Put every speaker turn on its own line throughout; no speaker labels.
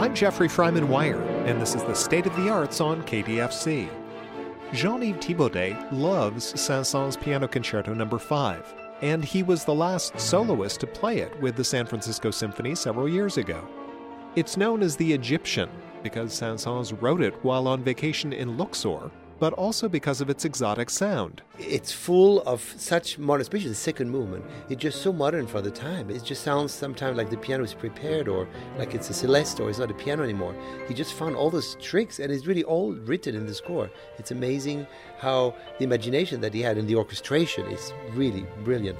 I'm Jeffrey Fryman Wire, and this is the State of the Arts on KDFC. Jean-Yves Thibaudet loves Saint-Saëns Piano Concerto No. 5, and he was the last soloist to play it with the San Francisco Symphony several years ago. It's known as the Egyptian because Saint-Saëns wrote it while on vacation in Luxor, but also because of its exotic sound.
It's full of such modern, especially the second movement. It's just so modern for the time. It just sounds sometimes like the piano is prepared or like it's a celeste or it's not a piano anymore. He just found all those tricks and it's really all written in the score. It's amazing how the imagination that he had in the orchestration is really brilliant.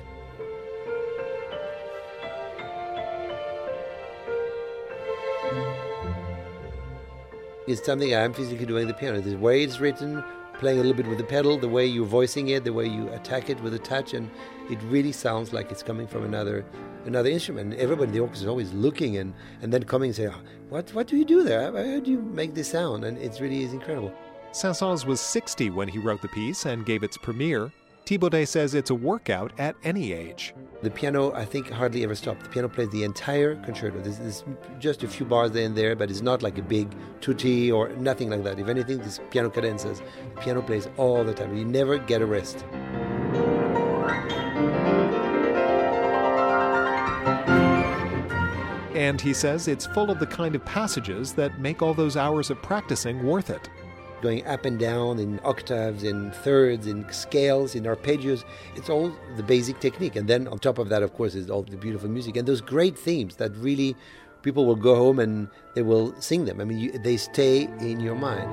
It's something I'm physically doing the piano. The way it's written, playing a little bit with the pedal, the way you're voicing it, the way you attack it with a touch, and it really sounds like it's coming from another instrument. And everybody in the orchestra is always looking and then coming and saying, what do you do there? How do you make this sound? And it really is incredible.
Saint-Saëns was 60 when he wrote the piece and gave its premiere. Thibaudet says it's a workout at any age.
The piano, I think, hardly ever stopped. The piano plays the entire concerto. There's just a few bars there and there, but it's not like a big tutti or nothing like that. If anything, this piano cadenzas. The piano plays all the time. You never get a rest.
And he says it's full of the kind of passages that make all those hours of practicing worth it.
Going up and down in octaves, in thirds, in scales, in arpeggios. It's all the basic technique. And then on top of that, of course, is all the beautiful music. And those great themes that really people will go home and they will sing them. I mean, they stay in your mind.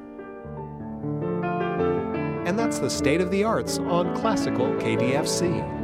And that's the State of the Arts on Classical KDFC.